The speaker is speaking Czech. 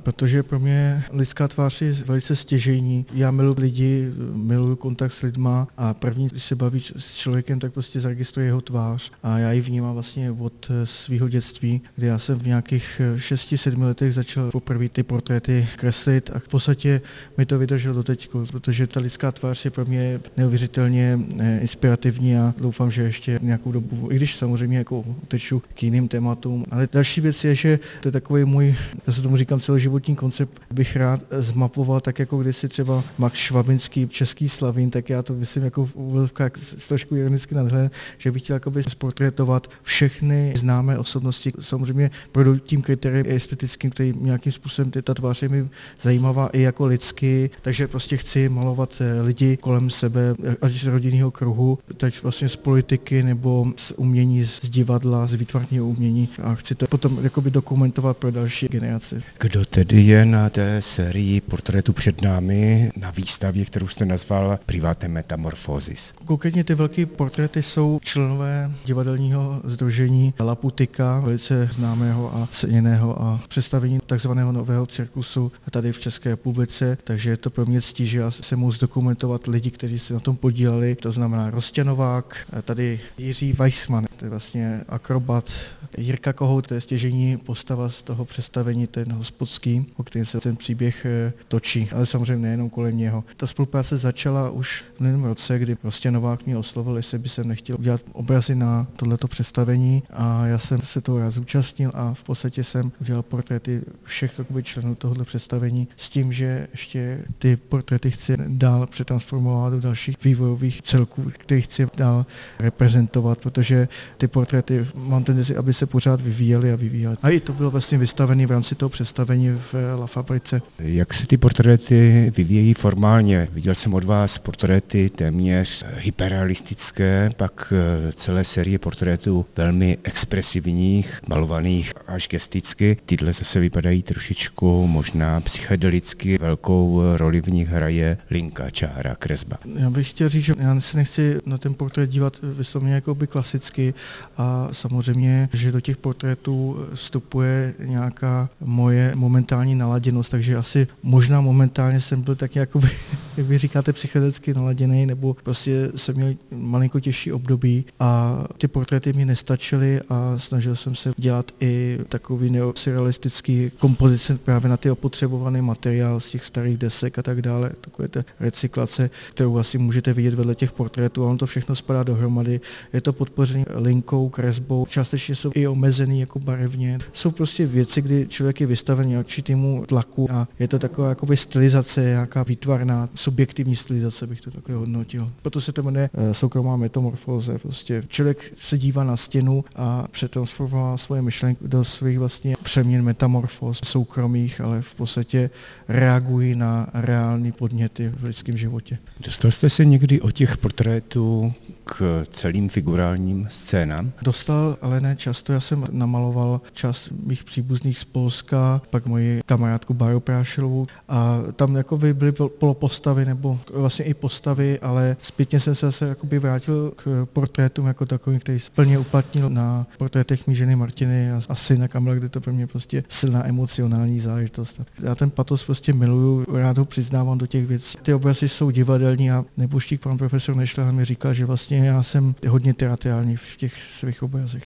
protože pro mě lidská tvář je velice stěžejní. Já miluji lidi, miluji kontakt s lidma a první, když se baví s člověkem, tak prostě zaregistruje jeho tvář a já ji vnímám vlastně od svého dětství, kdy já jsem v nějakých 6-7 letech začal poprvé ty portréty kreslit a v podstatě mi to vydrželo doteď, protože ta lidská tvář je pro mě neuvěřitelně inspirativní a doufám, že ještě nějakou dobu, i když samozřejmě jako uteču k jiným tématům. Ale další věc je, že to je takový můj, já se tomu říkám celoživotní koncept, bych rád zmapoval tak jako kdysi třeba Max Švabinský, český Slavín, tak já to myslím jako v úvodovkách trošku ironicky nadhledem, že bych chtěl jakoby sportrétovat všechny známé osobnosti. Samozřejmě projdou tím kritériem estetickým, který nějakým způsobem ta tvář je mi zajímavá i jako lidsky, takže prostě chci malovat lidi kolem sebe, ať z rodinného kruhu, tak vlastně z politiky nebo z umění, z divadla, z výtvarného umění a chci to potom jakoby dokumentovat pro další generace. Kdo tedy je na té sérii portrétů před námi na výstavě, kterou jste nazval Private Metamorphosis? Konkrétně ty velké portréty jsou členové divadelního sdružení Laputika, velice známého a ceněného a představení takzvaného nového cirkusu tady v České republice, takže je to pro mě ctí, že já se mohu zdokumentovat lidi, kteří se na tom podíleli, to znamená Rostěnovák, tady Jiří Weissman, to je vlastně akrobat, Jirka Kohout, to je stěžejní postava z toho představení, ten hospodský, o kterém se ten příběh točí, ale samozřejmě nejenom kolem něho. Ta spolupráce začala už v minulém roce, kdy Rostěnovák mě oslovil, jestli by jsem nechtěl udělat obrazy na tohleto představení a já jsem se toho rád zúčastnil a v podstatě jsem udělal portréty všech členů tohoto představení s tím, že ještě ty portréty chci dál přetransformovat do dalších vývojových celků, které chci dál reprezentovat, protože ty portréty mám tendenci, aby se pořád vyvíjely a vyvíjely. A i to bylo vlastně vystavené v rámci toho představení v La Fabrice. Jak se ty portréty vyvíjejí formálně? Viděl jsem od vás portréty téměř hyperrealistické, pak celé série portrétů velmi expresivních, malovaných až gesticky. Tyhle zase vypadají trošičku možná psychedelicky, velkou roli v nich hraje linka, čára, kresba. Já bych chtěl říct, že já se nechci na ten portrét dívat vysloveně jakoby klasicky a samozřejmě, že do těch portrétů vstupuje nějaká moje momentální naladěnost, takže asi možná momentálně jsem byl tak jakoby, jak vy říkáte, psychedelicky naladěný, nebo prostě jsem měl malinko těžší období a ty portréty mi nestačily a snažil jsem se dělat i takový neosurrealistický kompozice právě na ty opotřebovaný materiál z těch starých desek a tak dále, takové ta recyklace, kterou asi můžete vidět vedle těch portrétů a on to všechno spadá dohromady. Je to podpořený linkou, kresbou, částečně jsou i omezený jako barevně. Jsou prostě věci, kdy člověk je vystavený určitému tlaku a je to taková jakoby stylizace, nějaká výtvarná, subjektivní stylizace bych to takhle hodnotil. Proto se to jmenuje soukromá metamorfóze. Prostě člověk se dívá na stěnu a přetransformoval svoje myšlenky do svých vlastně přeměn metamorfóz soukromých, ale v podstatě reagují na reální podněty v lidském životě. Dostal jste se někdy od těch portrétů k celým figurálním scénám? Dostal, ale ne často. Já jsem namaloval část mých příbuzných z Polska, pak moji kamarádku Báru Prášilovou a tam jakoby byly polopostavy nebo vlastně i postavy, ale zpětně jsem se zase jakoby vrátil k portrétům jako takovým, který plně uplatnil na portrétech mý ženy Martiny a syna Kamila, kde to pro mě prostě silná emocionální záležitost. Já ten patos prostě miluju, rád ho přiznávám do těch věcí. Ty obrazy jsou divadelní a nebuštík pan profesor Nešlach mi říkal, že vlastně já jsem hodně teatrální v těch svých obrazech.